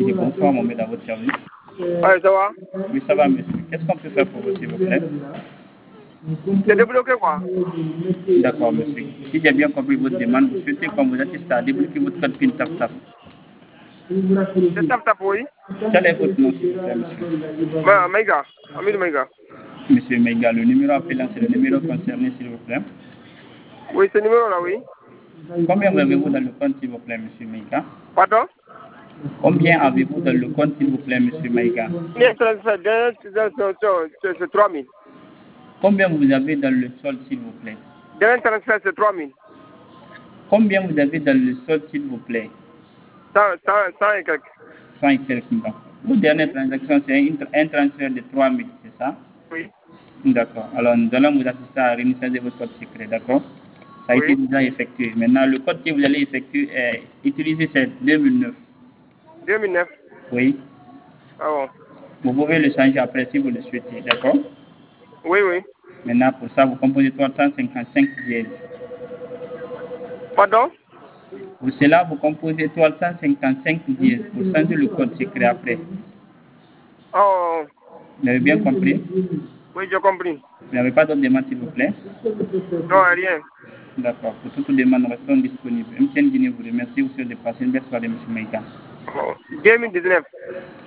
Oui, bonsoir, Mohamed, à votre service. Ouais, ça va? Oui, ça va, monsieur. Qu'est-ce qu'on peut faire pour vous, s'il vous plaît? C'est débloqué quoi? D'accord, monsieur. Si j'ai bien compris votre demande, vous souhaitez qu'on vous assiste à débloquer votre code PIN TAP-TAP. C'est tap tap, oui. Quel est votre nom, s'il vous plaît, monsieur? Maïga, Amir Maïga. Monsieur Meiga, le numéro appelant, c'est le numéro concerné, s'il vous plaît. Oui, ce numéro là, oui. Combien avez-vous dans le compte, s'il vous plaît, monsieur Meiga? Pardon? Combien avez-vous dans le compte, s'il vous plaît, monsieur Meiga? Bien transfert, c'est 3 000. Combien vous avez dans le solde, s'il vous plaît? Dernier transfert, c'est 3 000. Combien vous avez dans le solde, s'il vous plaît? 100 et quelques. 100 et quelques millions. Votre dernière transaction, c'est un transfert de 3 000, c'est ça? Oui. D'accord. Alors, nous allons vous assister à réinitialiser votre code secret, d'accord? Ça a été Oui. déjà effectué. Maintenant, le code que vous allez utiliser, c'est 2009. 2009. Oui. Ah bon. Vous pouvez le changer après si vous le souhaitez, d'accord? Oui, oui. Maintenant, pour ça, vous composez 355 dièses. Pardon? Pour cela, vous composez 355 dièses pour changer le code secret après. Oh. Vous avez bien compris? Oui, j'ai compris. Vous n'avez pas d'autres demandes, s'il vous plaît? Non, rien. D'accord. Pour toute demande, restons disponibles. MTN Guinée vous remercie. Vous souhaite de passer une belle soirée, M. Meïka. 2019.